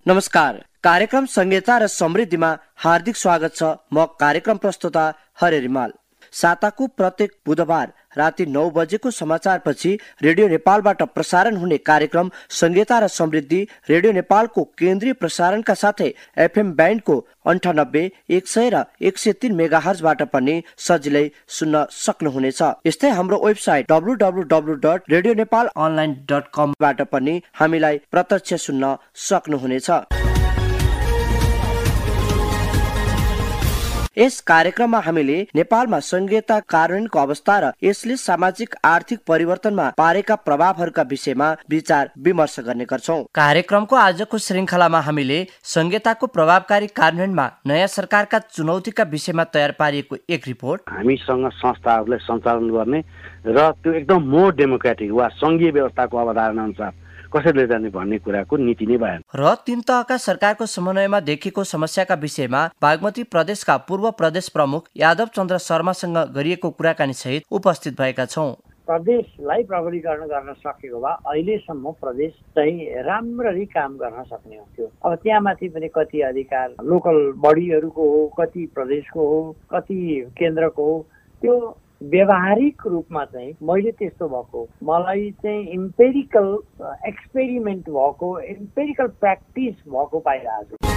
नमस्कार, कार्यक्रम संहिता र समृद्धिमा हार्दिक स्वागत छ। म कार्यक्रम प्रस्तुता हरे रिमाल। साताको प्रत्येक बुधबार राति 9 बजेको समाचारपछि रेडियो नेपालबाट प्रसारण हुने कार्यक्रम संहिता र समृद्धि रेडियो नेपालको केन्द्रीय प्रसारणका साथै एफएम ब्यान्डको 98, 100 र 103 मेगाहर्जबाट पनि सजिलै सुन्न सक्नुहुनेछ। यस्तै हाम्रो वेबसाइट www.radionepalonline.com बाट पनि हामीलाई प्रत्यक्ष सुन्न सक्नुहुनेछ। यस कार्यक्रममा हामीले नेपालमा संघीयता कार्यान्वयनको अवस्था र यसले सामाजिक आर्थिक परिवर्तनमा पारेका प्रभावहरूका विषयमा विचार विमर्श गर्ने गर्छौं। कार्यक्रमको आजको श्रृङ्खलामा हामीले संघीयताको प्रभावकारी कार्यान्वयनमा नयाँ सरकारका चुनौतीका विषयमा तयार पारिएको एक रिपोर्ट, हामीसँग संस्थाहरूलाई सञ्चालन गर्ने र त्यो एकदम मोर डेमोक्रेटिक वा संघीय व्यवस्थाको अवधारणा अनुसार कसरी लैजाने भन्ने कुराको नीति नै भएन र 3 तहका सरकारको समन्वयमा देखिएको समस्याका विषयमा बागमती प्रदेशका पूर्व प्रदेश प्रमुख यादव चन्द्र शर्मासँग गरिएको कुराकानी सहित उपस्थित भएका छौं। प्रदेशलाई प्रबलीकरण गर्न सकेको भए अहिलेसम्म प्रदेश चाहिँ राम्ररी काम गर्न सक्ने हुन्थ्यो। अब त्यहाँमाथि पनि कति अधिकार लोकल बडीहरूको हो, कति प्रदेशको हो, कति केन्द्रको हो, त्यो व्यावहारिक रूपमा चाहिँ मैले त्यस्तो भएको, मलाई चाहिँ इम्पेरिकल एक्सपेरिमेन्ट भएको, इम्पेरिकल प्र्याक्टिस भएको पाइरहेको छु।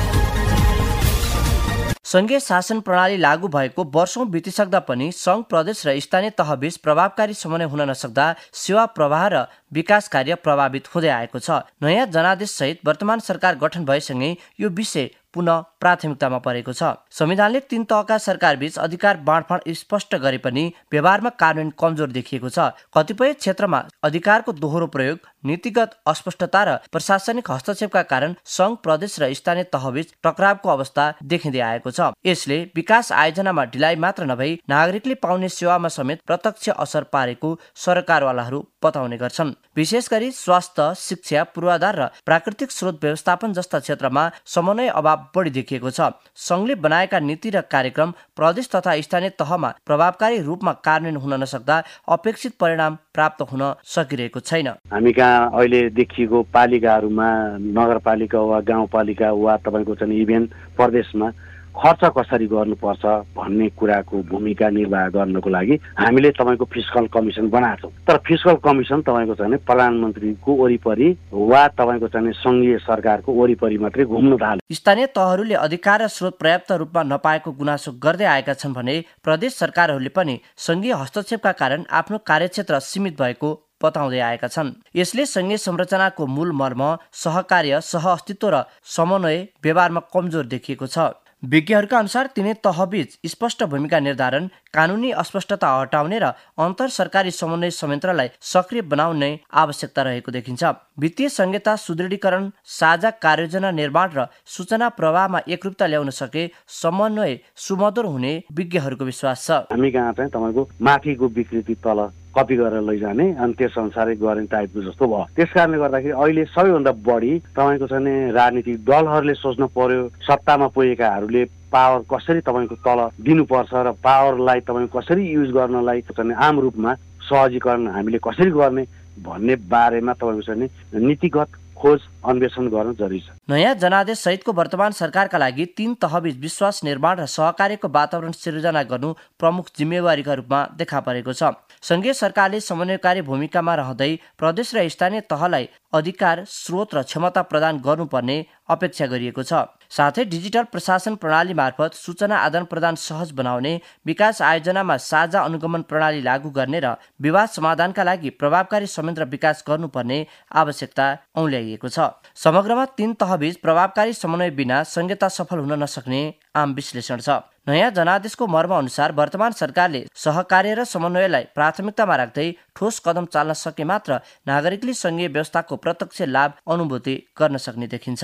संघीय शासन प्रणाली लागू भएको वर्षौं बितिसक्दा पनि संघ, प्रदेश र स्थानीय तहबीच प्रभावकारी समन्वय हुन नसक्दा सेवा प्रवाह र विकास कार्य प्रभावित हुँदै आएको छ। नयाँ जनादेश सहित वर्तमान सरकार गठन भएसँगै यो विषय पुनः प्राथमिकतामा परेको छ। संविधानले 3 तहका सरकारबीच अधिकार बाँडफाँड स्पष्ट गरे पनि व्यवहारमा कार्यान्वयन कमजोर देखिएको छ। कतिपय क्षेत्रमा अधिकारको दोहोरो प्रयोग, नीतिगत अस्पष्टता र प्रशासनिक हस्तक्षेपका कारण संघ, प्रदेश र स्थानीय तहबीच टकरावको अवस्था देखिँदै आएको छ। यसले विकास आयोजनामा ढिलाइ मात्र नभई नागरिकले पाउने सेवामा समेत प्रत्यक्ष असर पारेको सरकारवालाहरू बताउने गर्छन्। विशेष गरी स्वास्थ्य, शिक्षा, पूर्वाधार र प्राकृतिक स्रोत व्यवस्थापन जस्ता क्षेत्रमा समन्वय अभाव बढी देखिएको छ। संघले बनाएका नीति र कार्यक्रम प्रदेश तथा स्थानीय तहमा प्रभावकारी रूपमा कार्यान्वयन हुन नसक्दा अपेक्षित परिणाम प्राप्त हुन सकिरहेको छैन। हामी कहाँ अहिले देखिएको पालिकाहरूमा, नगरपालिका वा गाउँपालिका वा तपाईँको चाहिँ इभेन प्रदेशमा खर्च कसरी गर्नुपर्छ भन्ने कुराको भूमिका निर्वाह गर्नको लागि हामीले तपाईँको फिस्कल कमिसन बनाएको छौँ। तर फिस्कल कमिसन तपाईँको चाहिँ प्रधानमन्त्रीको वरिपरि वा तपाईँको चाहिँ सङ्घीय सरकारको वरिपरि मात्रै घुम्न थाल्यो। स्थानीय तहहरूले अधिकार र स्रोत पर्याप्त रूपमा नपाएको गुनासो गर्दै आएका छन् भने प्रदेश सरकारहरूले पनि सङ्घीय हस्तक्षेपका कारण आफ्नो कार्यक्षेत्र सीमित भएको बताउँदै आएका छन्। यसले सङ्घीय संरचनाको मूल मर्म, सहकार्य, सहअस्तित्व र समन्वय व्यवहारमा कमजोर देखिएको छ। विज्ञहरूका अनुसार तिनै तहबीच स्पष्ट भूमिका निर्धारण, कानुनी अस्पष्टता हटाउने र अन्तर सरकारी समन्वय संयन्त्रलाई सक्रिय बनाउने आवश्यकता रहेको देखिन्छ। वित्तीय संहिता सुदृढीकरण, साझा कार्ययोजना निर्माण र सूचना प्रवाहमा एकरूपता ल्याउन सके समन्वय सुमधुर हुने विज्ञहरूको विश्वास छ। हामी कहाँ चाहिँ तपाईँको माथिको विकृति तल कपी गरेर लैजाने अनि त्यस अनुसारै गर्ने टाइपको जस्तो भयो। त्यस कारणले गर्दाखेरि अहिले सबैभन्दा बढी तपाईँको चाहिँ राजनीतिक दलहरूले सोच्नु पर्यो, सत्तामा पुगेकाहरूले पावर कसरी तपाईँको तल दिनुपर्छ र पावरलाई तपाईँ कसरी युज गर्नलाई चाहिँ आम रूपमा सहजीकरण हामीले कसरी गर्ने भन्ने बारेमा तपाईँको चाहिँ नीतिगत खोज अन्वेषण गर्न जरुरी छ। नयाँ जनादेश सहितको वर्तमान सरकारका लागि 3 तहबीच विश्वास निर्माण र सहकार्यको वातावरण सिर्जना गर्नु प्रमुख जिम्मेवारीका रूपमा देखा परेको छ। संघीय सरकारले समन्वयकारी भूमिकामा रहँदै प्रदेश र स्थानीय तहलाई अधिकार, स्रोत र क्षमता प्रदान गर्नुपर्ने अपेक्षा गरिएको छ। साथै डिजिटल प्रशासन प्रणाली मार्फत सूचना आदान प्रदान सहज बनाउने, विकास आयोजनामा साझा अनुगमन प्रणाली लागू गर्ने र विवाद समाधानका लागि प्रभावकारी संयन्त्र विकास गर्नुपर्ने आवश्यकता औल्याइएको छ। समग्रमा 3 तहबीच प्रभावकारी समन्वय बिना संघीयता सफल हुन नसक्ने आम विश्लेषण छ। नयाँ जनादेशको मर्म अनुसार वर्तमान सरकारले सहकार्य र समन्वयलाई प्राथमिकतामा राख्दै ठोस कदम चाल्न सके मात्र नागरिकले संघीय व्यवस्थाको प्रत्यक्ष लाभ अनुभूति गर्न सक्ने देखिन्छ।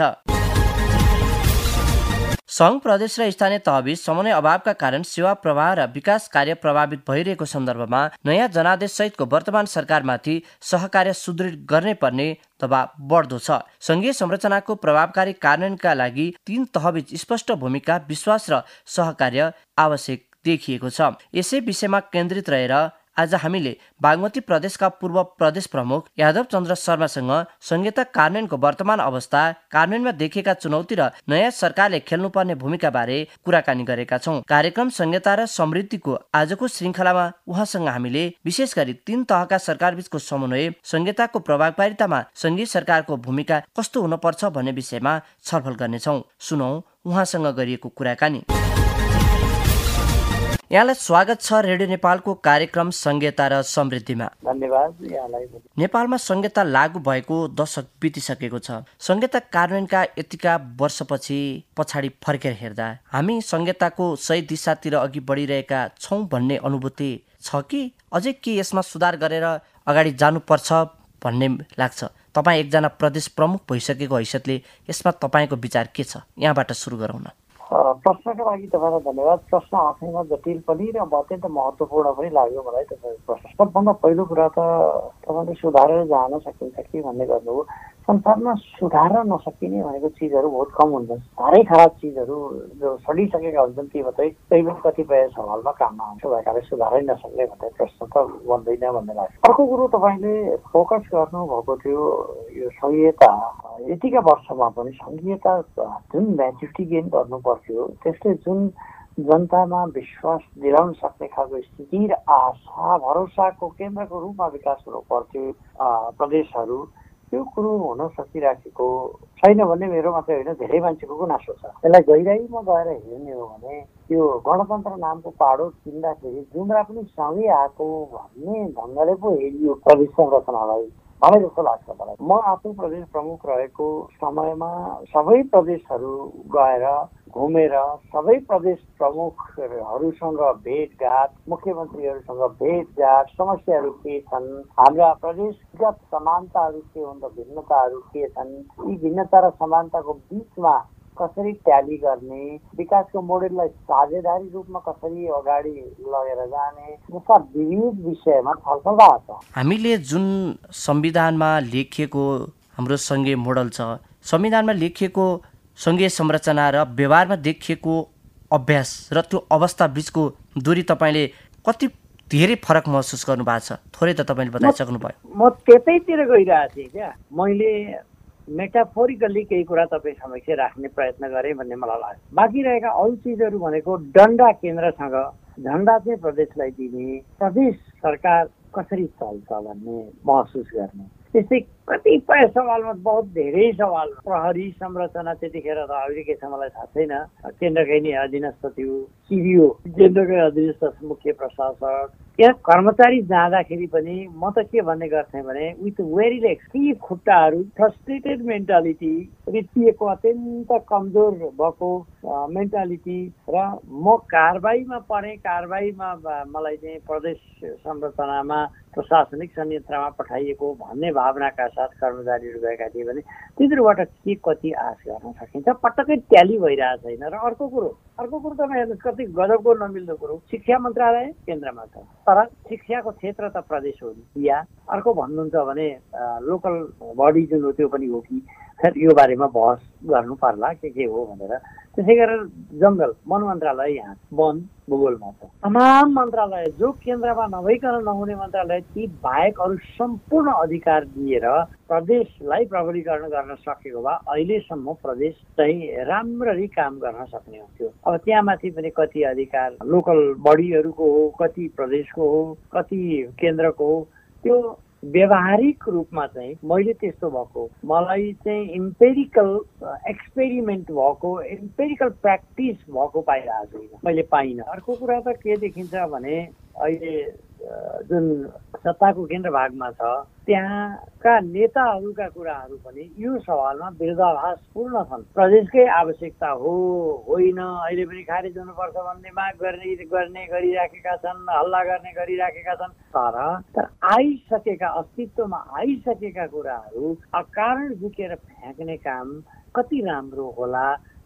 संघ, प्रदेश र स्थानीय तहबीच समन्वय अभावका कारण सेवा प्रवाह र विकास कार्य प्रभावित भइरहेको सन्दर्भमा नयाँ जनादेश सहितको वर्तमान सरकारमाथि सहकार्य सुदृढ गर्ने पर्ने दबाव बढ्दो छ। संघीय संरचनाको प्रभावकारी कार्यान्वयनका लागि 3 तहबीच स्पष्ट भूमिका, विश्वास र सहकार्य आवश्यक देखिएको छ। यसै विषयमा केन्द्रित रहेर आज हामीले बागमती प्रदेशका पूर्व प्रदेश प्रमुख यादव चन्द्र शर्मासँग संहिता कार्यान्वयनको वर्तमान अवस्था, कार्यान्वयनमा देखिएका चुनौती र नयाँ सरकारले खेल्नुपर्ने भूमिका बारे कुराकानी गरेका छौँ। कार्यक्रम संहिता र समृद्धिको आजको श्रृङ्खलामा उहाँसँग हामीले विशेष गरी 3 तहका सरकारबीचको समन्वय, संहिताको प्रभावकारितामा सङ्घीय सरकारको भूमिका कस्तो हुनुपर्छ भन्ने विषयमा छलफल गर्नेछौँ। सुनौँ उहाँसँग गरिएको कुराकानी। यहाँलाई स्वागत छ रेडियो नेपालको कार्यक्रम संहिता र समृद्धिमा। धन्यवाद यहाँलाई। नेपालमा संहिता लागू भएको दशक बितिसकेको छ। संहिता कार्यान्वयनका यतिका वर्षपछि पछाडि फर्केर हेर्दा हामी संहिताको सही दिशातिर अघि बढिरहेका छौँ भन्ने अनुभूति छ कि अझै के यसमा सुधार गरेर अगाडि जानुपर्छ भन्ने लाग्छ? तपाईँ एकजना प्रदेश प्रमुख भइसकेको हैसियतले यसमा तपाईँको विचार के छ? यहाँबाट सुरु गरौँ न। प्रश्नको लागि तपाईँलाई धन्यवाद। प्रश्न आफैमा जटिल पनि र अत्यन्त महत्त्वपूर्ण पनि लाग्यो मलाई तपाईँको प्रश्न। सबभन्दा पहिलो कुरा त तपाईँले सुधारेर जान सकिन्छ कि भन्ने गर्नुभयो। संसारमा सुधार्न नसकिने भनेको चिजहरू बहुत कम हुन्छन्। साह्रै खराब चिजहरू जो सडिसकेका हुन्छन् ती मात्रै त्यही पनि कतिपय सवालमा काममा आउँछ, भएकाले सुधारै नसक्ने भन्ने प्रश्न त बन्दैन भन्ने लाग्छ। अर्को कुरो तपाईँले फोकस गर्नुभएको थियो यो संहिता, यतिका वर्षमा पनि संहिता जुन म्याच्युरिटी गेन गर्नु पर्थ्यो त्यसले जुन जनतामा विश्वास दिलाउन सक्ने खालको स्थिति र आशा भरोसाको केन्द्रको रूपमा विकास हुनु पर्थ्यो प्रदेशहरू, त्यो कुरो हुन सकिराखेको छैन भन्ने मेरो मात्रै होइन धेरै मान्छेको गुनासो छ। यसलाई गहिराइमा गएर हेर्ने हो भने त्यो गणतन्त्र नामको पाडो किन्दाखेरि जुम्रा पनि सँगै आएको भन्ने ढङ्गले पो हेरियो प्रदेश संरचनालाई मलाई जस्तो लाग्छ मलाई। म आफू प्रदेश प्रमुख रहेको समयमा सबै प्रदेशहरू गएर घुमेर सबै प्रदेश प्रमुखहरूसँग भेटघाट, मुख्यमन्त्रीहरूसँग भेटघाट, समस्याहरू के छन्, हाम्रा प्रदेशगत समानताहरू के हुन् र भिन्नताहरू के छन्, यी भिन्नता र समानताको बिचमा कसरी ट्याली गर्ने, विकासको मोडेललाई साझेदारी रूपमा कसरी अगाडि लगेर जाने, जस्ता विविध विषयमा छलफल भएको छ। हामीले जुन संविधानमा लेखिएको हाम्रो सङ्घीय मोडल छ, संविधानमा लेखिएको सङ्घीय संरचना र व्यवहारमा देखिएको अभ्यास र त्यो अवस्था बिचको दूरी तपाईँले कति धेरै फरक महसुस गर्नु भएको छ? थोरै त तपाईँले बताइसक्नु भयो। म त्यतैतिर गइरहेको थिएँ क्या। मैले मेटाफोरिकल्ली केही कुरा तपाईँ समक्ष राख्ने प्रयत्न गरेँ भन्ने मलाई लाग्छ। बाँकी रहेका अरू चिजहरू भनेको डन्डा केन्द्रसँग, झन्डा चाहिँ प्रदेशलाई दिने, प्रदेश सरकार कसरी चल्छ भन्ने महसुस गर्ने, त्यस्तै कतिपय सवालमा बहुत धेरै सवाल। प्रहरी संरचना त्यतिखेर त अहिले के छ मलाई थाहा छैन, केन्द्रकै नै अधीनस्थ थियो, सिडिओ केन्द्रकै अधीनस्थ मुख्य प्रशासक, यहाँ कर्मचारी जाँदाखेरि पनि म त के भन्ने गर्थेँ भने विथ वेरी लेग्स, ती खुट्टाहरू फ्रस्ट्रेटेड मेन्टालिटी, रित्तिएको अत्यन्त कमजोर भएको मेन्टालिटी र म कारबाहीमा परेँ, कारबाहीमा मलाई चाहिँ प्रदेश संरचनामा प्रशासनिक संयन्त्रमा पठाइएको भन्ने भावनाका साथ कर्मचारीहरू गएका थिए भने तिनीहरूबाट के कति आश गर्न सकिन्छ पटक्कै ट्याली भइरहेको छैन। र अर्को कुरो तपाईँ हेर्नुहोस् कति गजबको नमिल्दो कुरो, शिक्षा मन्त्रालय केन्द्रमा छ तर शिक्षाको क्षेत्र त प्रदेश हो नि या अर्को भन्नुहुन्छ भने लोकल बडी जुन हो त्यो पनि हो कि यो बारेमा बहस गर्नु पर्ला के हो भनेर। त्यसै गरेर जङ्गल वन मन्त्रालय यहाँ वन भूगोलमा छ। तमाम मन्त्रालय जो केन्द्रमा नभइकन नहुने मन्त्रालय ती बाहेक अरू सम्पूर्ण अधिकार दिएर प्रदेशलाई प्रबलीकरण गर्न सकेको भए अहिलेसम्म प्रदेश चाहिँ राम्ररी काम गर्न सक्ने हुन्थ्यो। अब त्यहाँमाथि पनि कति अधिकार लोकल बडीहरूको हो, कति प्रदेशको हो, कति केन्द्रको हो, त्यो व्यावहारिक रूपमा चाहिँ मैले त्यस्तो भएको, मलाई चाहिँ इम्पेरिकल एक्सपेरिमेन्ट भएको, इम्पेरिकल प्र्याक्टिस भएको पाइरहेको छैन, मैले पाइनँ। अर्को कुरा त के देखिन्छ भने अहिले जुन सत्ताको केन्द्र भागमा छ त्यहाँका नेताहरूका कुराहरू पनि यो सवालमा विरोधाभासपूर्ण छन्। प्रदेशकै आवश्यकता हो होइन अहिले पनि खारेज हुनुपर्छ भन्ने माग गर्ने गरिराखेका छन्, हल्ला गर्ने गरिराखेका छन्। तर आइसकेका अस्तित्वमा आइसकेका कुराहरू अकारण झुकेर फ्याँक्ने काम कति राम्रो होला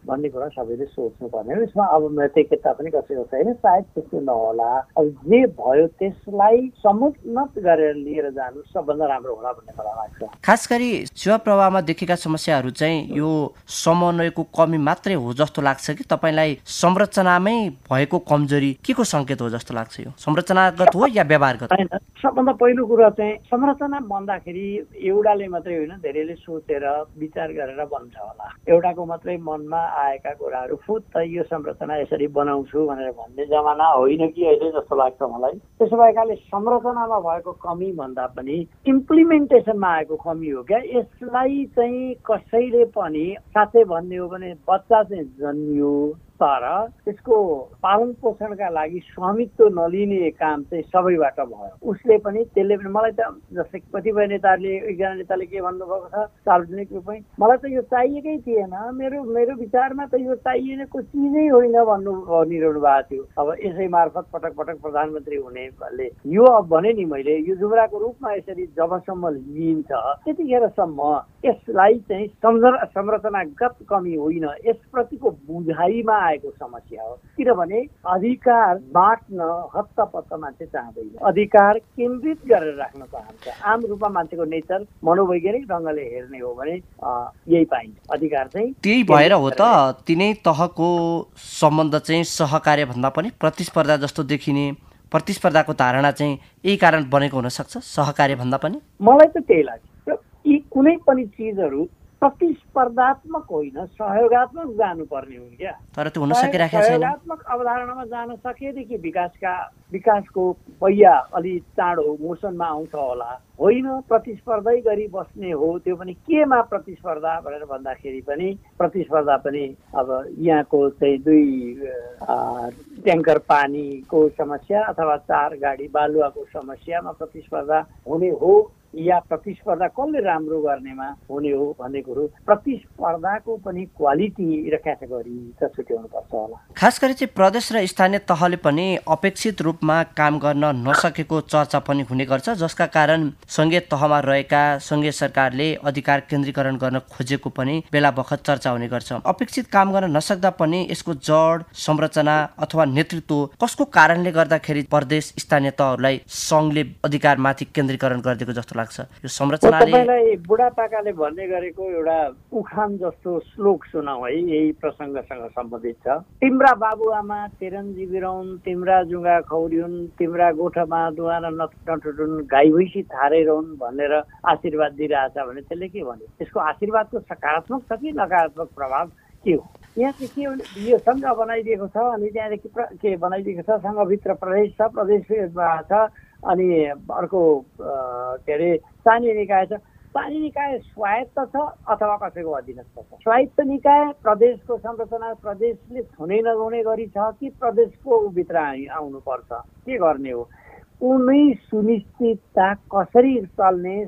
भन्ने कुरा सबैले सोच्नुपर्ने हो। यसमा अब नैतिकता पनि कसैको छैन, सायद त्यस्तो नहोला। अब जे भयो त्यसलाई समुन्नत गरेर लिएर जानु सबभन्दा राम्रो होला भन्ने मलाई लाग्छ। खास गरी सेवा प्रवाहमा देखेका समस्याहरू चाहिँ यो समन्वयको कमी मात्रै हो जस्तो लाग्छ कि तपाईँलाई संरचनामै भएको कमजोरी के को सङ्केत हो जस्तो लाग्छ? यो संरचनागत हो या व्यवहारगत? होइन, सबभन्दा पहिलो कुरा चाहिँ संरचना भन्दाखेरि एउटाले मात्रै होइन, धेरैले सोचेर विचार गरेर बन्छ होला। एउटाको मात्रै मनमा आएका कुराहरू फुत्त यो संरचना यसरी बनाउँछु भनेर भन्ने जमाना होइन कि अहिले जस्तो लाग्छ मलाई। त्यसो भएकाले संरचनामा भएको कमी भन्दा पनि इम्प्लिमेन्टेसनमा आएको कमी हो क्या। यसलाई चाहिँ कसैले पनि साँच्चै भन्ने हो भने बच्चा चाहिँ जन्मियो तर त्यसको पालन पोषणका लागि स्वामित्व नलिने काम चाहिँ सबैबाट भयो। उसले पनि त्यसले पनि मलाई त जस्तै कतिपय नेताहरूले, एकजना नेताले के भन्नुभएको छ सार्वजनिक रूपमै, मलाई त यो चाहिएकै थिएन, मेरो विचारमा त यो चाहिएको चिजै होइन भनिरहनु भएको थियो। अब यसै मार्फत पटक पटक प्रधानमन्त्री हुनेले यो अब भने नि मैले यो जुब्राको रूपमा यसरी जबसम्म लिइन्छ त्यतिखेरसम्म यसलाई चाहिँ संरचनागत कमी होइन, यसप्रतिको बुझाइमा आएको समस्या हो। किनभने अधिकार बाँट्न हत्तपत्त मान्छे चाहँदैन, अधिकार केन्द्रित गरेर राख्न चाहन्छ। आम रूपमा मान्छेको नेचर मनोवैज्ञानिक ढङ्गले हेर्ने हो भने यही पाइन्छ। अधिकार चाहिँ त्यही भएर हो त तिनै तहको सम्बन्ध चाहिँ सहकार्य भन्दा पनि प्रतिस्पर्धा जस्तो देखिने, प्रतिस्पर्धाको धारणा चाहिँ यही कारण बनेको हुनसक्छ सहकार्य भन्दा पनि? मलाई त त्यही लाग्छ। यी कुनै पनि चिजहरू प्रतिस्पर्धात्मक होइन, सहयोगात्मक जानुपर्ने हुन् क्या। तर त्यो हुन सकिरहेको छैन। सहयोगात्मक अवधारणामा जान सकेदेखि विकासको पहिया अलि चाँडो मोसनमा आउँछ होला। होइन प्रतिस्पर्धै गरी बस्ने हो, त्यो पनि केमा प्रतिस्पर्धा भनेर भन्दाखेरि पनि प्रतिस्पर्धा पनि अब यहाँको चाहिँ 2 ट्याङ्कर पानीको समस्या अथवा 4 गाडी बालुवाको समस्यामा प्रतिस्पर्धा हुने हो या प्रतिस्पर्धा कसले राम्रो गर्नेमा हुने हो भन्ने कुरो प्रतिस्पर्धाको पनि क्वालिटी र क्याटेगोरी त छुट्याउनुपर्छ होला। खास गरी चाहिँ प्रदेश र स्थानीय तहले पनि अपेक्षित रूपमा काम गर्न नसकेको चर्चा पनि हुने गर्छ, जसका कारण सङ्घीय तहमा रहेका सङ्घीय सरकारले अधिकार केन्द्रीकरण गर्न खोजेको पनि बेला बखत चर्चा हुने गर्छ। अपेक्षित काम गर्न नसक्दा पनि यसको जड संरचना अथवा नेतृत्व कसको कारणले गर्दाखेरि प्रदेश स्थानीय तहहरूलाई सङ्घले अधिकारमाथि केन्द्रीकरण गरिदिएको जस्तो लाग्छ? यो संरचनाले तपाईलाई बुढापाकाले भन्ने गरेको एउटा उखान जस्तो श्लोक सुनाऊ है, यही प्रसङ्गसँग सम्बन्धित छ। तिम्रा बाबुआमा तिरन्जी बिराउन्, तिम्रा जुङ्गा खौरिउन्, तिम्रा गोठमा दुवान नटुटुन्, गाई भैँसी थारै रहन् भनेर आशीर्वाद दिइरहेछ भने त्यसले के भन्यो? त्यसको आशीर्वादको सकारात्मक छ कि नकारात्मक प्रभाव के हो? यहाँ चाहिँ के भने यो सङ्घ बनाइदिएको छ अनि त्यहाँदेखि के बनाइदिएको छ, सङ्घभित्र प्रदेश छ, प्रदेश छ, अनि अर्को के अरे स्थानीय निकाय छ। स्थानीय निकाय स्वायत्त छ अथवा कसैको अधीनस्थ छ? स्वायत्त निकाय प्रदेशको संरचना प्रदेशले छुनै नगुने गरी छ कि प्रदेशको भित्र आउनुपर्छ? के गर्ने हो? कुनै सुनिश्चितता कसरी चल्ने,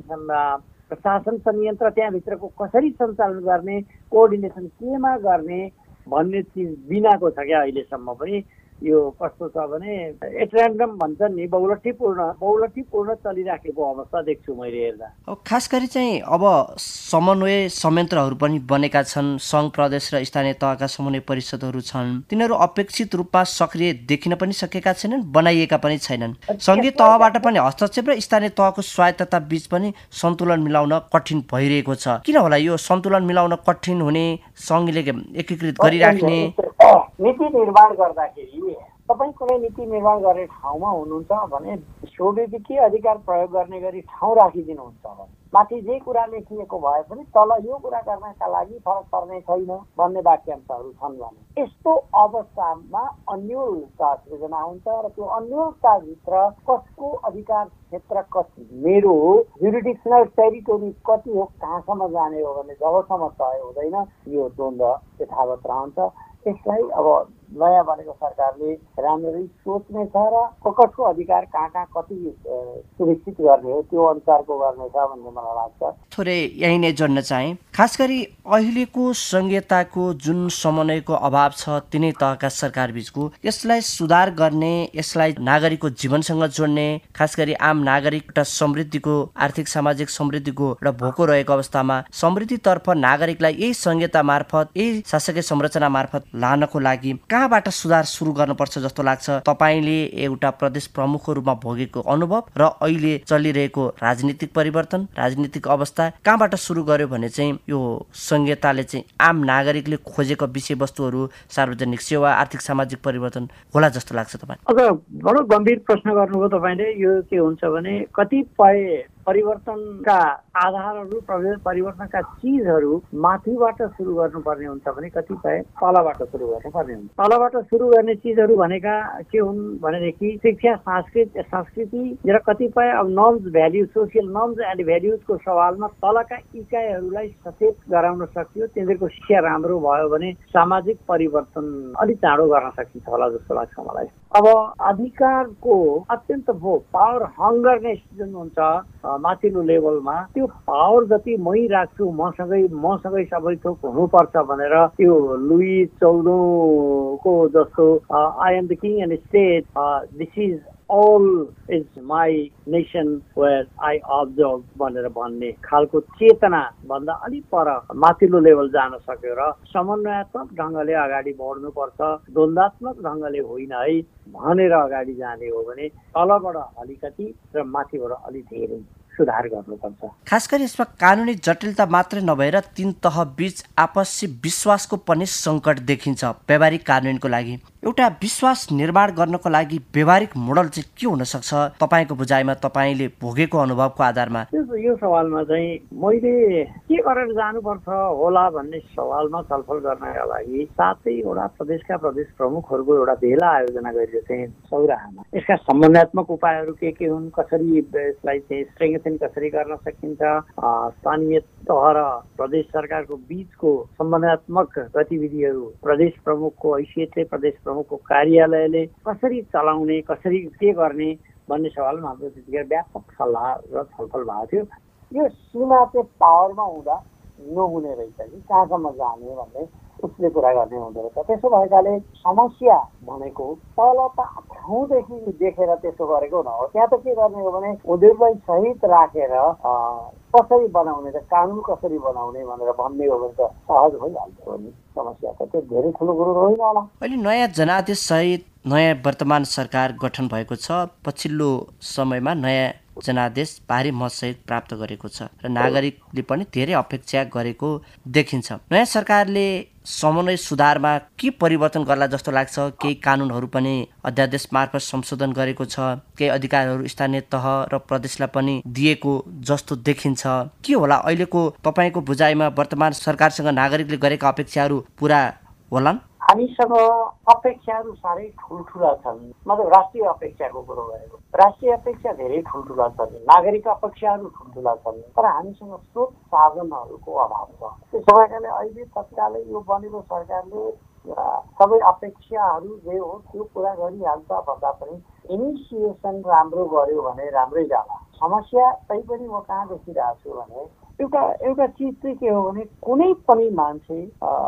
प्रशासन संयन्त्र त्यहाँभित्रको कसरी सञ्चालन गर्ने, कोअर्डिनेसन केमा गर्ने भन्ने चिज बिनाको छ क्या अहिलेसम्म पनि। यो कस्तो छ भने एट ऱ्यान्डम भन्छन् नि, बहुलठीपूर्ण चलिराखेको अवस्था देख्छु मैले हेर्दा। खास गरी चाहिँ अब समन्वय संयन्त्रहरू पनि बनेका छन्, सङ्घ प्रदेश र स्थानीय तहका समन्वय परिषदहरू छन्, तिनीहरू अपेक्षित रूपमा सक्रिय देखिन पनि सकेका छैनन्, बनाइएका पनि छैनन्। सङ्घीय तहबाट पनि हस्तक्षेप र स्थानीय तहको स्वायत्तता बीच पनि सन्तुलन मिलाउन कठिन भइरहेको छ। किन होला यो सन्तुलन मिलाउन कठिन हुने? सङ्घले एकीकृत गरिराख्ने नीति निर्माण गर्दाखेरि तपाईँ कुनै नीति निर्माण गर्ने ठाउँमा हुनुहुन्छ भने स्वविधिकीय अधिकार प्रयोग गर्ने गरी ठाउँ राखिदिनुहुन्छ भने माथि जे कुरा लेखिएको भए पनि तल यो कुरा गर्नका लागि फरक पर्ने छैन भन्ने वाक्यांशहरू छन् भने यस्तो अवस्थामा अन्योलता सृजना हुन्छ र त्यो अन्योलताभित्र कसको अधिकार क्षेत्र कति, मेरो जुरिडिक्सनल टेरिटोरी कति हो, कहाँसम्म जाने हो भने जबसम्म तय हुँदैन यो द्वन्द्व यथावत रहन्छ। यसलाई अब नयाँ बनेको सरकारले राम्ररी सोच्नेछ र फोकसको अधिकार कहाँ कहाँ कति सुनिश्चित गर्ने हो त्यो अनुसारको गर्नेछ भन्ने मलाई लाग्छ। थोरै यही नै जोड्न चाहे, खास गरी अहिलेको संहिताको जुन समन्वयको अभाव छ तिनै तहका सरकार बीचको, यसलाई सुधार गर्ने, यसलाई नागरिकको जीवनसँग जोड्ने, खास गरी आम नागरिक एउटा समृद्धिको, आर्थिक सामाजिक समृद्धिको एउटा भोको रहेको अवस्थामा समृद्धितर्फ नागरिकलाई यही संहिता मार्फत, यही शासकीय संरचना मार्फत लानको लागि कहाँबाट सुधार सुरु गर्नुपर्छ जस्तो लाग्छ? तपाईँले एउटा प्रदेश प्रमुखको रूपमा भोगेको अनुभव र अहिले चलिरहेको राजनीतिक परिवर्तन, राजनीतिक अवस्था कहाँबाट सुरु गर्यो भने चाहिँ यो संहिताले चाहिँ आम नागरिकले खोजेको विषयवस्तुहरू, सार्वजनिक सेवा, आर्थिक सामाजिक परिवर्तन होला जस्तो लाग्छ तपाईँ? अब बडो गम्भीर प्रश्न गर्नुभयो तपाईँले। यो के हुन्छ भने कतिपय परिवर्तनका आधारहरू, परिवर्तनका चिजहरू माथिबाट सुरु गर्नुपर्ने हुन्छ भने कतिपय तलबाट सुरु गर्नुपर्ने हुन्छ। तलबाट सुरु गर्ने चिजहरू भनेका के हुन् भनेदेखि शिक्षा, संस्कृति र कतिपय अब norms, value, social norms and भ्याल्युजको सवालमा तलका इकाइहरूलाई सचेत गराउन सकियो, तिनीहरूको शिक्षा राम्रो भयो भने सामाजिक परिवर्तन अलिक चाँडो गर्न सकिन्छ होला जस्तो लाग्छ मलाई। अब अधिकारको अत्यन्त पावर हङ्गरनेस जुन हुन्छ माथिल्लो लेभलमा, त्यो पावर जति मै राख्छु, मसँगै सबै थोक हुनुपर्छ भनेर त्यो लुई 14 को जस्तो I am the king and state, this is all is my nation where I observe भनेर भन्ने खालको चेतना भन्दा अलिक पर माथिल्लो लेभल जान सक्यो र समन्वयात्मक ढङ्गले अगाडि बढ्नुपर्छ, द्वन्द्वात्मक ढङ्गले होइन है भनेर अगाडि जाने हो भने तलबाट अलिकति र माथिबाट अलि धेरै सुधार गर्नुपर्छ। खास गरी यसमा कानुनी जटिलता मात्रै नभएर तीन तह बीच आपसी विश्वासको पनि सङ्कट देखिन्छ। व्यावहारिक कार्यान्वयनको लागि एउटा विश्वास निर्माण गर्नको लागि व्यावहारिक मोडल चाहिँ के हुन सक्छ तपाईँको बुझाइमा, तपाईँले भोगेको अनुभवको आधारमा? यो सवालमा चाहिँ मैले के गरेर जानुपर्छ होला भन्ने सवालमा छलफल गर्नका लागि 7 वटा प्रदेशका प्रदेश प्रमुखहरूको एउटा भेला आयोजना गरेको थिएँ सौराहामा। यसका समन्वयात्मक उपायहरू के हुन्, कसरी यसलाई चाहिँ स्ट्रेङ्थन कसरी गर्न सकिन्छ, स्थानीय तह र प्रदेश सरकारको बीचको समन्वयात्मक गतिविधिहरू प्रदेश प्रमुखको हैसियतले, प्रदेश प्रमुखको कार्यालयले कसरी चलाउने, कसरी के गर्ने भन्ने सवालमा हाम्रो त्यतिखेर व्यापक सल्लाह र छलफल भएको थियो। यो सीमा चाहिँ पावरमा हुँदा नहुने रहेछ कि कहाँसम्म जाने भन्ने उसले कुरा गर्ने हुँदो रहेछ। त्यसो भएकाले समस्या भनेको तल ठाउँदेखि देखेर त्यसो गरेको न हो। त्यहाँ त के गर्ने हो भने उनीहरूलाई सहित राखेर कसरी बनाउने र कानुन कसरी बनाउने भनेर भन्ने हो भने त सहज भइहाल्छ नि। समस्या त त्यो धेरै ठुलो कुरो होइन होला। अहिले नयाँ जनादेश सहित नयाँ वर्तमान सरकार गठन भएको छ। पछिल्लो समयमा नयाँ जनादेश भारी मतसहित प्राप्त गरेको छ र नागरिकले पनि धेरै अपेक्षा गरेको देखिन्छ। नयाँ सरकारले समन्वय सुधारमा के परिवर्तन गर्ला जस्तो लाग्छ? केही कानुनहरू पनि अध्यादेश मार्फत संशोधन गरेको छ, केही अधिकारहरू स्थानीय तह र प्रदेशलाई पनि दिएको जस्तो देखिन्छ। के होला अहिलेको तपाईँको बुझाइमा वर्तमान सरकारसँग नागरिकले गरेका अपेक्षाहरू पुरा होलान्? हामीसँग अपेक्षाहरू साह्रै ठुल्ठुला छन्। मतलब राष्ट्रिय अपेक्षाको कुरो गरेको, राष्ट्रिय अपेक्षा धेरै ठुल्ठुला छन्, नागरिक अपेक्षाहरू ठुल्ठुला छन्, तर हामीसँग स्रोत साधनहरूको अभाव छ। त्यसो भएकाले अहिले तत्कालै यो बनेको सरकारले सबै अपेक्षाहरू जे हो त्यो पुरा गरिहाल्छ भन्दा पनि इनिसिएसन राम्रो गर्यो भने राम्रै जाला। समस्या तैपनि म कहाँ देखिरहेको छु भने एउटा चिज चाहिँ के हो भने कुनै पनि मान्छे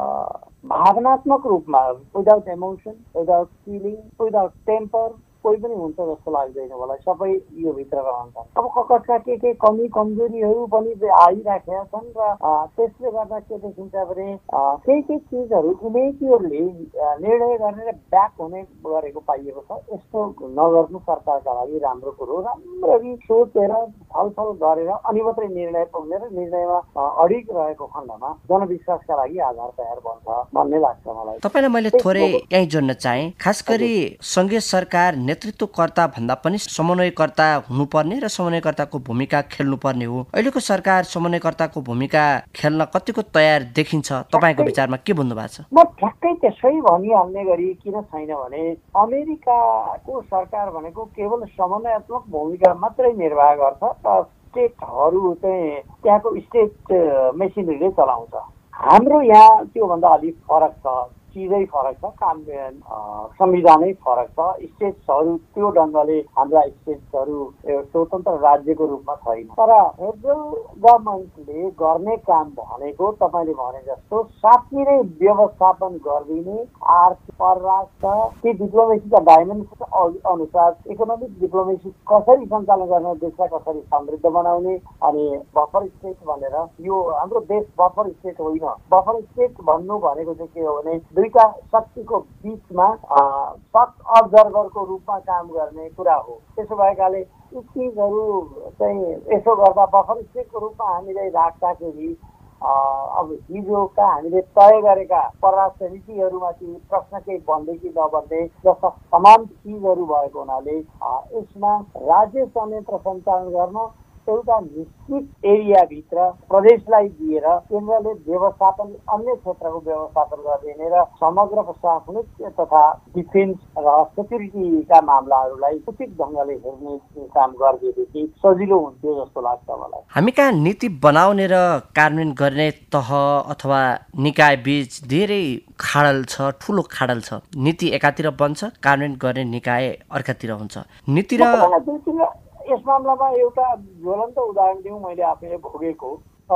भावनात्मक रूपमा without emotion, without feeling, without temper कोही पनि हुन्छ जस्तो लाग्दैन मलाई। सबै यो भित्र रहन्छन्। अब कसका के कमी कमजोरीहरू पनि आइराखेका छन् र त्यसले गर्दा के देखिन्छ भने केही चिजहरू इमेच्योरली निर्णय गर्ने र ब्याक हुने गरेको पाइएको छ। यस्तो नगर्नु सरकारका लागि राम्रो कुरो। राम्ररी सोचेर छलफल गरेर अनि मात्रै निर्णय पुग्ने र निर्णयमा अडिग रहेको खण्डमा जनविश्वासका लागि आधार तयार बन्छ भन्ने लाग्छ मलाई। तपाईँलाई मैले थोरै यहीँ जोड्न चाहेँ। खास गरी सङ्घीय सरकार नेतृत्वकर्ता भन्दा पनि समन्वयकर्ता हुनुपर्ने र समन्वयकर्ताको भूमिका खेल्नुपर्ने हो। अहिलेको सरकार समन्वयकर्ताको भूमिका खेल्न कतिको तयार देखिन्छ तपाईँको विचारमा? के भन्नु भएको छ? म ठ्याक्कै त्यसै भनिहाल्ने गरी किन छैन भने अमेरिकाको सरकार भनेको केवल समन्वयात्मक भूमिका मात्रै निर्वाह गर्छ र स्टेटहरू चाहिँ त्यहाँको स्टेट मेसिनरीले चलाउँछ। हाम्रो यहाँ त्योभन्दा अलिक फरक छ। चिजै फरक छ, संविधानै फरक छ। स्टेट्सहरू त्यो ढङ्गले हाम्रा स्टेट्सहरू स्वतन्त्र राज्यको रूपमा छैन। तर फेडरल गभर्मेन्टले गर्ने काम भनेको तपाईँले भने जस्तो साँच्चै नै व्यवस्थापन गरिदिने आर्थिक परराष्ट्र ती डिप्लोमेसीका डाइमेन्सन अनुसार इकोनोमिक डिप्लोमेसी कसरी सञ्चालन गर्ने, देशलाई कसरी समृद्ध बनाउने। अनि बफर स्टेट भनेर यो हाम्रो देश बफर स्टेट होइन। बफर स्टेट भन्नु भनेको चाहिँ के हो भने दुईटा शक्तिको बिचमा सक अब्जर्भरको रूपमा काम गर्ने कुरा हो। त्यसो भएकाले यी चिजहरू चाहिँ यसो गर्दा बफर स्टेटको रूपमा हामीले राख्दाखेरि अब हिजोका हामीले तय गरेका परराष्ट्र नीतिहरूमाथि प्रश्न केही बन्दै कि नबन्दै जस्ता समान चिजहरू भएको हुनाले यसमा राज्य संयन्त्र सञ्चालन गर्न एउटा निश्चित एरियाभित्र प्रदेशलाई दिएर केन्द्रले व्यवस्थापन अन्य क्षेत्रको व्यवस्थापन गरिदिने र समग्र प्रशासनिक तथा डिफेन्स र सेक्युरिटीका मामलाहरूलाई उचित ढङ्गले हेर्ने काम गरिदिएदेखि सजिलो हुन्थ्यो जस्तो लाग्छ मलाई। हामी कहाँ नीति बनाउने र कार्यान्वयन गर्ने तह अथवा निकाय बीच धेरै खाडल छ, ठुलो खाडल छ। नीति एकातिर बन्छ, कार्यान्वयन गर्ने निकाय अर्कातिर हुन्छ। नीति र यस मामलामा एउटा ज्वलन्त उदाहरण दिउँ, मैले आफैले भोगेको।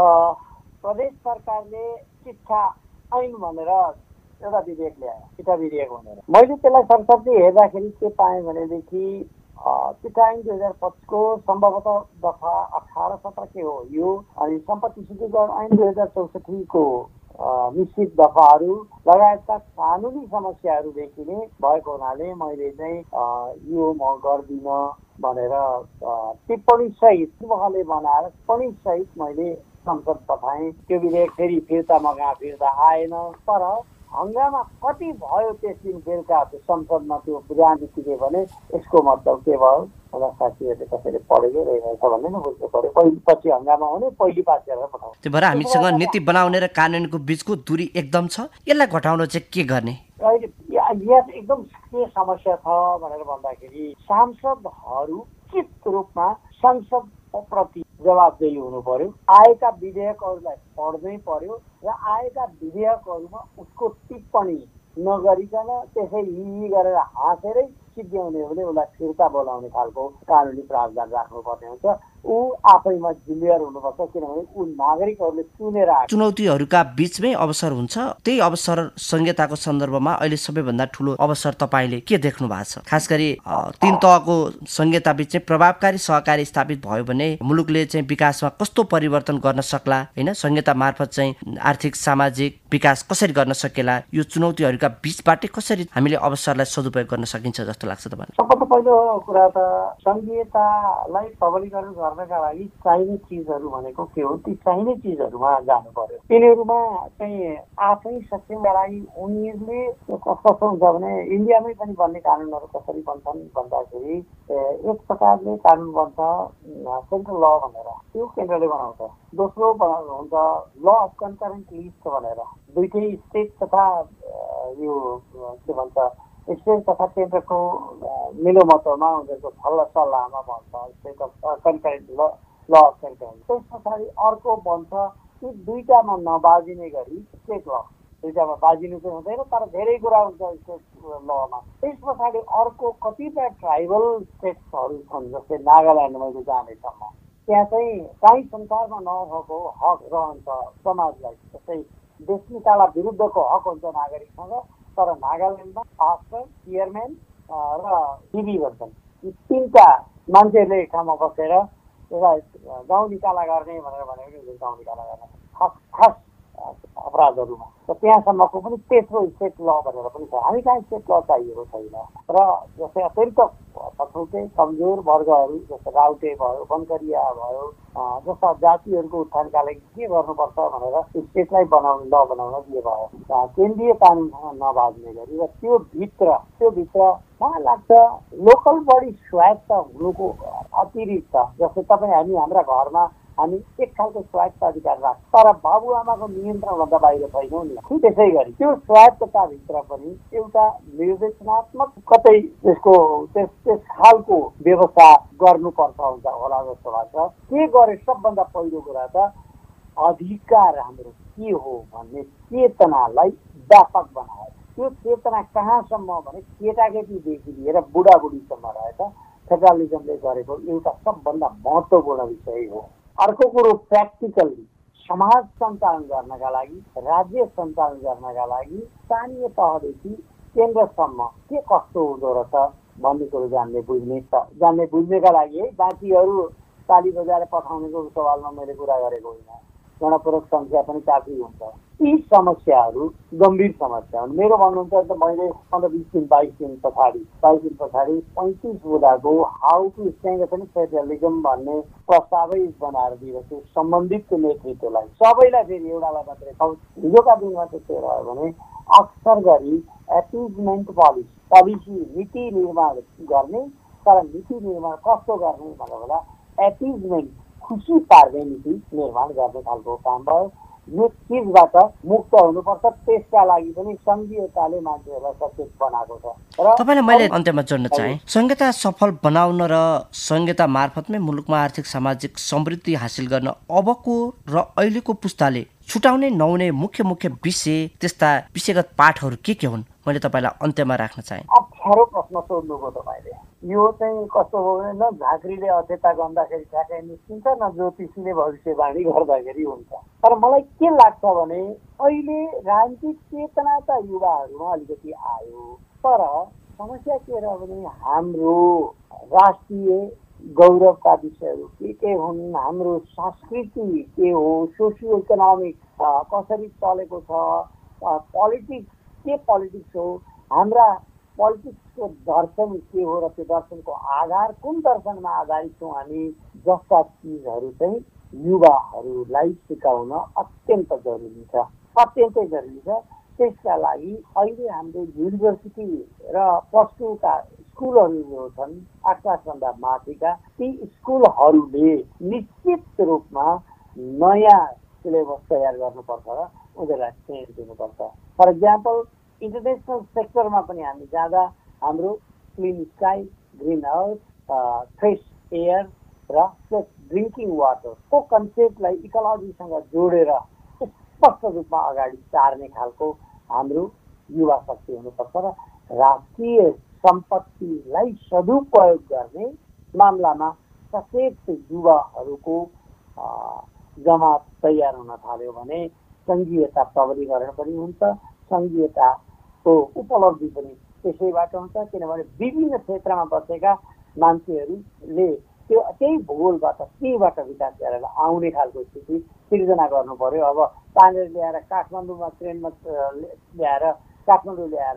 प्रदेश सरकारले शिक्षा ऐन भनेर एउटा विधेयक ल्यायो, शिक्षा विधेयक भनेर। मैले त्यसलाई सरसर्ती हेर्दाखेरि के पाएँ भनेदेखि शिक्षा ऐन 2025 को सम्भवतः दफा 18-17 के हो यो, अनि सम्पत्ति शुद्धिकरण ऐन 2064 को निश्चित दफाहरू लगायतका कानुनी समस्याहरू देखिने भएको हुनाले मैले चाहिँ यो म गर्दिनँ भनेर टिप्पणी सहित उहाँले बनाएर टिप्पणी सहित मैले संसद पठाएँ। त्यो विधेयक फेरि फिर्ता आएन। तर हङ्गामा कति भयो त्यस दिन बेलुका संसदमा त्यो बयान दिए भने यसको मतलब के भयो होला, साथीहरूले कसैले पढेकै रहेछ भन्ने बुझ्नु पर्यो। पछि हङ्गामा हुने पहिलो पास गरेर पठाउँछ। त्यो भएर हामीसँग नीति बनाउने र कार्यान्वयनको बिचको दूरी एकदम छ। यसलाई घटाउन चाहिँ के गर्ने? अहिले यहाँ एकदम के समस्या छ भनेर भन्दाखेरि सांसदहरू उचित रूपमा संसद प्रति जवाबदेही हुनु पर्यो। आएका विधेयकहरूलाई पढ्नै पर्यो र आएका विधेयकहरूमा उसको टिप्पणी नगरिकन त्यसै यी गरेर हाँसेरै सिद्ध्याउने हो भने उसलाई फिर्ता बोलाउने खालको कानुनी प्रावधान राख्नुपर्ने हुन्छ। ऊ आफैमा जिम्मेवार हुनुपर्छ, किनभने ऊ नागरिकहरूले चुनेर आएको। चुनौतीहरूका बीचमै अवसर हुन्छ। त्यही अवसर संहिताको सन्दर्भमा अहिले सबैभन्दा ठुलो अवसर तपाईँले के देख्नु भएको छ? खास गरी 3 तहको संहिता बीच चाहिँ प्रभावकारी सहकारी स्थापित भयो भने मुलुकले चाहिँ विकासमा कस्तो परिवर्तन गर्न सक्ला, होइन? संहिता मार्फत चाहिँ आर्थिक सामाजिक विकास कसरी गर्न सकेला, यो चुनौतीहरूका बीचबाटै कसरी हामीले अवसरलाई सदुपयोग गर्न सकिन्छ जस्तो लाग्छ तपाईँलाई? सबभन्दा पहिलो कुरा त संहितालाई सबलीकरण गर्नका लागि चाहिने चिजहरू भनेको के हो, ती चाहिने चिजहरूमा जानु पर्यो। तिनीहरूमा चाहिँ आफै सक्षमका लागि उनीहरूले कस्तो हुन्छ भने इन्डियामै पनि बन्ने कानुनहरू कसरी बन्छन् भन्दाखेरि एक प्रकारले कानुन बन्छ सेन्ट्रल ल भनेर, त्यो केन्द्रले बनाउँछ। दोस्रो हुन्छ ल अफ कन्करेन्ट लिस्ट भनेर, दुईटै स्टेट तथा यो के भन्छ स्टेट तथा केन्द्रको मिलोमतोमा उनीहरूको सल्लाहमा बन्छ state of concurrent law of concurrent. त्यस पछाडि अर्को बन्छ कि दुईटामा नबाजिने गरी स्टेट ल, दुईटामा बाजिनु चाहिँ हुँदैन तर धेरै कुरा हुन्छ स्टेट लमा। त्यस पछाडि अर्को कतिपय ट्राइबल स्टेट्सहरू छन्, जस्तै नागाल्यान्ड मैले जानेसम्म त्यहाँ चाहिँ काहीँ संसारमा नभएको हक रहन्छ समाजलाई। जस्तै देश निकाला विरुद्धको हक हुन्छ नागरिकसँग, तर नागाल्यान्डमा पास्टर, चेयरम्यान र टिभी भन्छन्, यी 3टा मान्छेहरूले एक ठाउँमा बसेर यसलाई गाउँ निकाला गर्ने भनेर भनेको गाउँ निकाला गर्ने खास अपराधहरूमा। र त्यहाँसम्मको पनि तेस्रो स्टेट ल भनेर पनि छ। हामी कहाँ स्टेट ल चाहिएको छैन। र जस्तै अत्यन्त पछौटे कमजोर वर्गहरू जस्तै राउटे भयो, बनकरिया भयो जस्ता जातिहरूको उत्थानका लागि के गर्नुपर्छ भनेर स्टेटलाई बनाउनु ल बनाउन दिए भयो केन्द्रीय कानुनसँग नबाज्ने गरी। र त्यो भित्र मलाई लाग्छ लोकल बडी स्वायत्त हुनुको अतिरिक्त, जस्तै तपाईँ हाम्रा घरमा हामी एक खालको स्वायत्त अधिकार राख्छ, तर बाबुआमाको नियन्त्रणभन्दा बाहिर छैनौँ नि। त्यसै गरी त्यो स्वायत्तताभित्र पनि एउटा निर्देशनात्मक कतै त्यस खालको व्यवस्था गर्नुपर्छ हुन्छ होला जस्तो लाग्छ। के गरे सबभन्दा पहिलो कुरा त अधिकार हाम्रो के हो भन्ने चेतनालाई व्यापक बनायो। त्यो चेतना कहाँसम्म भने केटाकेटीदेखि लिएर बुढाबुढीसम्म रहेछ फेडरलिजमले गरेको एउटा सबभन्दा महत्त्वपूर्ण विषय हो। अर्को कुरो प्र्याक्टिकल्ली समाज सञ्चालन गर्नका लागि, राज्य सञ्चालन गर्नका लागि स्थानीय तहदेखि केन्द्रसम्म के कस्तो हुँदो रहेछ भन्ने कुरो जान्ने बुझ्नेका लागि है। बाँकीहरू ताली बजाएर पठाउनेको सवालमा मैले कुरा गरेको होइन। गणपूरक सङ्ख्या पनि काफी हुन्छ। यी समस्याहरू गम्भीर समस्या हुन्। मेरो भन्नुहुन्छ त मैले 15-20 दिन 22 दिन पछाडि 35 बुँदाको हाउ टु स्ट्रेङ्थन फेडरलिजम भन्ने प्रस्तावै बनाएर दिएको सम्बन्धित नेतृत्वलाई, सबैलाई फेरि एउटालाई मात्रै हिजोका दिनमा त्यस्तो रह्यो भने अक्सर गरी एपिजमेन्ट पोलिसी नीति निर्माण गर्ने, तर नीति निर्माण कस्तो गर्ने भन्नु होला एपिजमेन्ट खुसी पार्ने नीति निर्माण गर्ने खालको काम भयो। यो चिजबाट मुक्त हुनुपर्छ। त्यसका लागि पनि सङ्घीयताले मान्छेहरूलाई सचेत बनाएको छ। र तपाईँलाई मैले अन्त्यमा जोड्न चाहे संहिता सफल बनाउन र संहिता मार्फतमै मुलुकमा आर्थिक सामाजिक समृद्धि हासिल गर्न अबको र अहिलेको पुस्ताले छुटाउने नहुने मुख्य विषय, त्यस्ता विषयगत पाठहरू के हुन्, मैले तपाईँलाई अन्त्यमा राख्न चाहे। अप्ठ्यारो प्रश्न सोध्नुभयो तपाईँले। यो चाहिँ कस्तो हो भने न झाँक्रीले अध्ययता गर्दाखेरि ठ्याक्कै निस्किन्छ, न ज्योतिषीले भविष्यवाणी गर्दाखेरि हुन्छ। तर मलाई के लाग्छ भने अहिले राजनीतिक चेतना त युवाहरूमा अलिकति आयो, तर समस्या के रह्यो भने हाम्रो राष्ट्रिय गौरवका विषयहरू के हुन्, हाम्रो संस्कृति के हो, सोसियो इकोनोमिक कसरी चलेको छ, पोलिटिक्स हो, हाम्रा पोलिटिक्सको दर्शन के हो र त्यो दर्शनको आधार कुन दर्शनमा आधारित छौँ हामी जस्ता चिजहरू चाहिँ युवाहरूलाई सिकाउन अत्यन्तै जरुरी छ। त्यसका लागि अहिले हाम्रो युनिभर्सिटी र +2का स्कुलहरू जो छन् 8 क्लासभन्दा माथिका, ती स्कुलहरूले निश्चित रूपमा नयाँ सिलेबस तयार गर्नुपर्छ र उनीहरूलाई ट्रेन दिनुपर्छ। फर इक्जाम्पल इन्टरनेसनल सेक्टरमा पनि हामी जाँदा हाम्रो clean sky, green earth, fresh air र सेफ ड्रिङ्किङ वाटरको कन्सेप्टलाई इकोलोजीसँग जोडेर स्पष्ट रूपमा अगाडि सार्ने खालको हाम्रो युवा शक्ति हुनुपर्छ र राष्ट्रिय सम्पत्तिलाई सदुपयोग गर्ने मामलामा सचेत युवाहरूको जमात तयार हुन थाल्यो भने सङ्घीयता प्रबलीकरण पनि हुन्छ, सङ्घीयताको उपलब्धि पनि त्यसैबाट हुन्छ। किनभने विभिन्न क्षेत्रमा बसेका मान्छेहरूले त्यही भूगोलबाट त्यहीबाट विकास गरेर आउने खालको स्थिति सिर्जना गर्नु पर्यो। अब तानेर ल्याएर काठमाडौँमा ट्रेनमा ल्याएर काठमाडौँ ल्याएर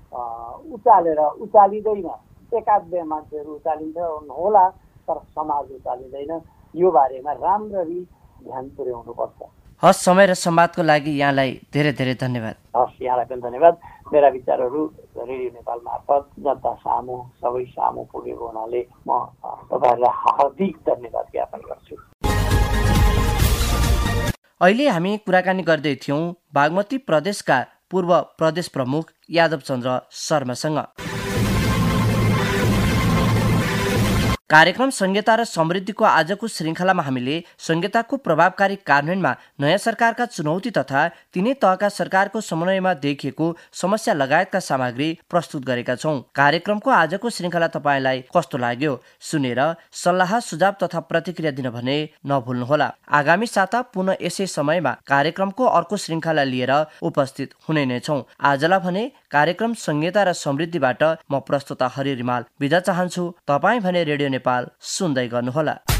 उचालिँदैन, एकाध मान्छेहरू उचालिन्छ होला, तर समाज उचालिँदैन। यो बारेमा राम्ररी ध्यान पुर्याउनुपर्छ। हस्, समय र संवादको लागि यहाँलाई धेरै धेरै धन्यवाद। हस्, यहाँलाई पनि धन्यवाद। मेरा विचारहरू रेडियो नेपाल मार्फत जनता सामु, सबै सामु पुगेको हुनाले म तपाईँहरूलाई हार्दिक धन्यवाद ज्ञापन गर्छु। अहिले हामी कुराकानी गर्दै थियौँ बागमती प्रदेशका पूर्व प्रदेश प्रमुख यादव चन्द्र शर्मासँग। कार्यक्रम संहिता र समृद्धिको आजको श्रृङ्खलामा हामीले संहिताको प्रभावकारी कार्यान्वयनमा नयाँ सरकारका चुनौती तथा तिनै तहका सरकारको समन्वयमा देखिएको समस्या लगायतका सामग्री प्रस्तुत गरेका छौँ। कार्यक्रमको आजको श्रृङ्खला तपाईँलाई कस्तो लाग्यो सुनेर सल्लाह सुझाव तथा प्रतिक्रिया दिन भने नभुल्नुहोला। आगामी साता पुनः यसै समयमा कार्यक्रमको अर्को श्रृङ्खला लिएर उपस्थित हुने नै छौँ। आजलाई भने कार्यक्रम संहिता र समृद्धिबाट म प्रस्तुता हरि रिमाल बिदा चाहन्छु। तपाईँ भने रेडियो नेपाल सुन्दै गर्नुहोला।